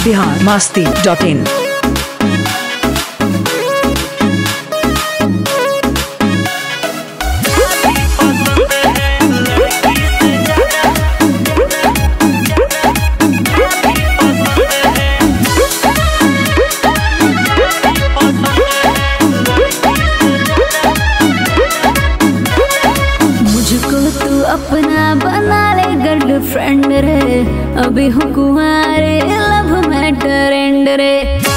biharmasti.in। अपना बना ले गर्लफ्रेंड रे, अभी हूँ कुंवारे लव मैटर एंड रे।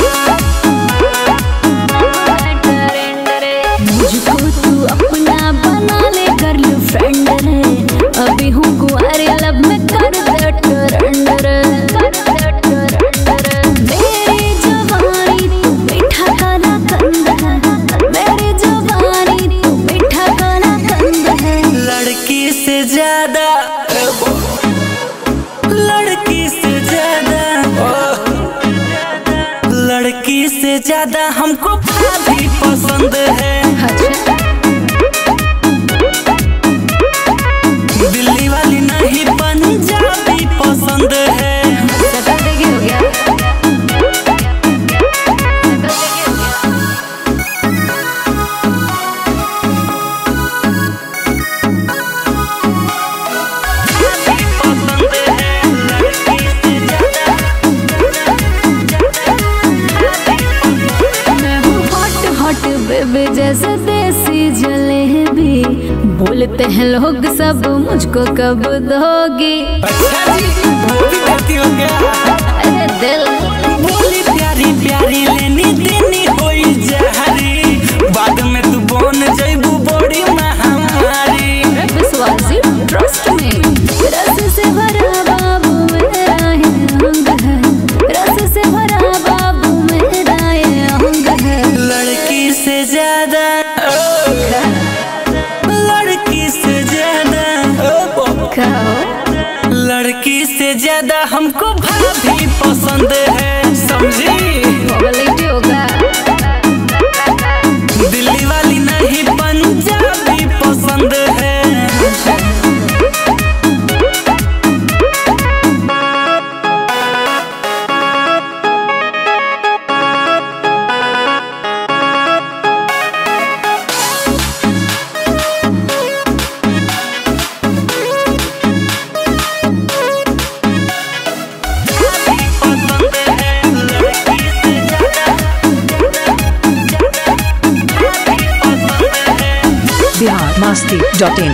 मुझको तू अपना बना ले गर्लफ्रेंड रे, अभी हूँ कुंवारे लव में कर दे ट्रेंड रे। मेरी जवानी तू मीठा काला कंद है, मेरी जवानी तू मीठा काला कंद है। लड़की से ज्यादा लड़की से ज्यादा हमको भाभी पसंद है। दिल्ली वाली नहीं पंजाबी पसंद है। बेबी जैसे देसी जलेबी, बोलते हैं लोग सब मुझको कब दोगी। अच्छा जी, वो भी करती हो क्या? अरे दिल बोली प्यारी प्यारी लेनी देनी होई जहरी, बाद में तू बन जइबू बड़ी महामारी। विश्वासी ट्रस्ट में रस से भरा बाबू मेरा है अंग है, रस से भरा बाबू मेरा ये अंग है। लड़की से ज्यादा लड़की से ज्यादा हमको भाभी पसंद है, समझी? दिल्ली वाली नहीं पंजाबी पसंद है। biharmasti.in।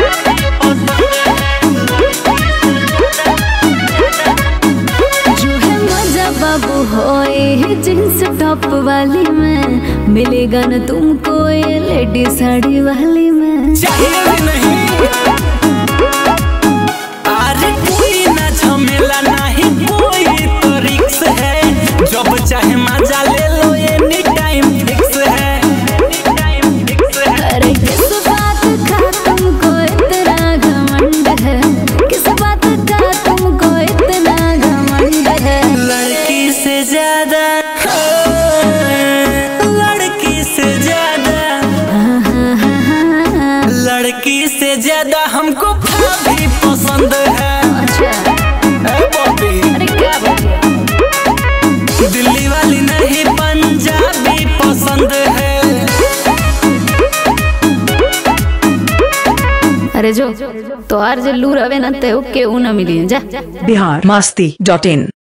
जो है मजा बाबू होए जींस टॉप वाली में, मिलेगा न तुमको ये लेडी साड़ी वाली में। चाहिए भी नहीं अरे कोई ना झमेला नहीं कोई तो रिक्स है, जब चाहे मजा ले लो एनी टाइम फिक्स है। अरे किस बात का तुमको इतना घमंड है, किस बात का तुमको इतना घमंड है। लड़की से ज्यादा लड़की से ज्यादा हमको भाभी पसंद है। अरे क्या बात है? दिल्ली वाली नहीं पंजाबी पसंद है। अरे जो तो आर जे लूर अवे न ते ओके ऊ न मिली जा। biharmasti.in।